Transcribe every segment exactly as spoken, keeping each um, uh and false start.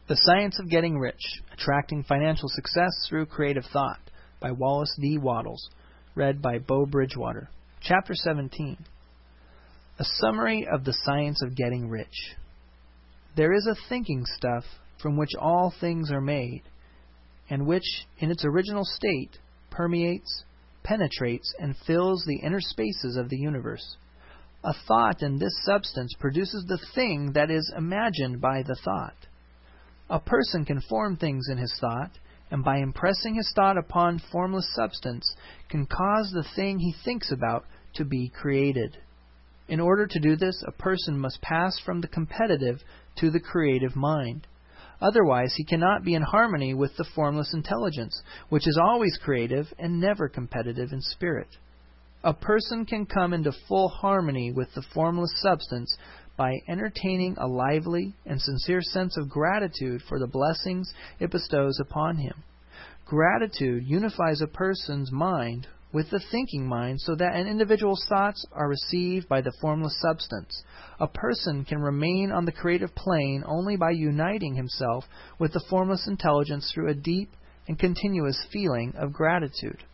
The Science of Getting Rich, Attracting Financial Success Through Creative Thought by Wallace D. Wattles, read by Bo Bridgewater. Chapter seventeen. A Summary of the Science of Getting Rich. There is a thinking stuff from which all things are made, and which, in its original state, permeates, penetrates, and fills the inner spaces of the universe. A thought in this substance produces the thing that is imagined by the thought. A person can form things in his thought, and by impressing his thought upon formless substance, can cause the thing he thinks about to be created. In order to do this, a person must pass from the competitive to the creative mind. Otherwise, he cannot be in harmony with the formless intelligence, which is always creative and never competitive in spirit. A person can come into full harmony with the formless substance by entertaining a lively and sincere sense of gratitude for the blessings it bestows upon him. Gratitude unifies a person's mind with the thinking mind so that an individual's thoughts are received by the formless substance. A person can remain on the creative plane only by uniting himself with the formless intelligence through a deep and continuous feeling of gratitude.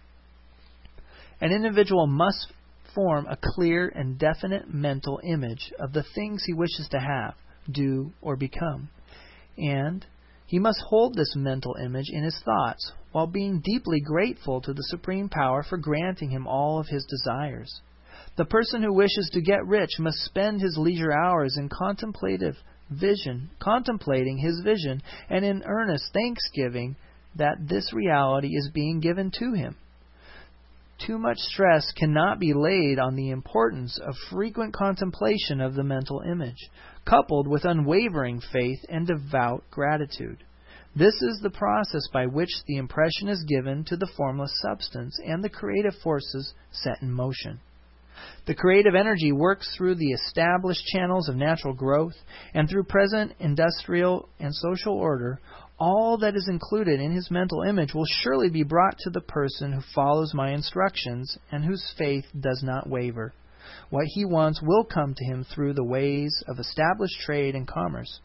An individual must form a clear and definite mental image of the things he wishes to have, do, or become. And he must hold this mental image in his thoughts while being deeply grateful to the Supreme Power for granting him all of his desires. The person who wishes to get rich must spend his leisure hours in contemplative vision, contemplating his vision, and in earnest thanksgiving that this reality is being given to him. Too much stress cannot be laid on the importance of frequent contemplation of the mental image, coupled with unwavering faith and devout gratitude. This is the process by which the impression is given to the formless substance and the creative forces set in motion. The creative energy works through the established channels of natural growth and through present industrial and social order. All that is included in his mental image will surely be brought to the person who follows my instructions and whose faith does not waver. What he wants will come to him through the ways of established trade and commerce.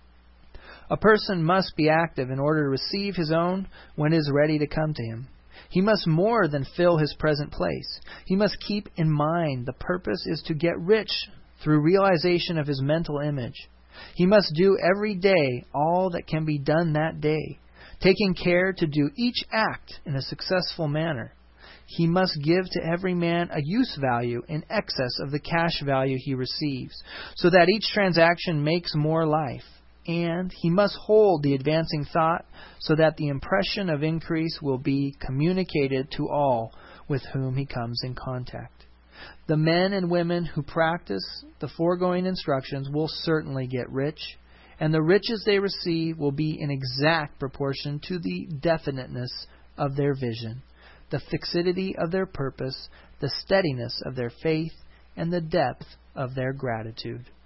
A person must be active in order to receive his own when it is ready to come to him. He must more than fill his present place. He must keep in mind the purpose is to get rich through realization of his mental image. He must do every day all that can be done that day, taking care to do each act in a successful manner. He must give to every man a use value in excess of the cash value he receives, so that each transaction makes more life. And he must hold the advancing thought so that the impression of increase will be communicated to all with whom he comes in contact. The men and women who practice the foregoing instructions will certainly get rich, and the riches they receive will be in exact proportion to the definiteness of their vision, the fixity of their purpose, the steadiness of their faith, and the depth of their gratitude.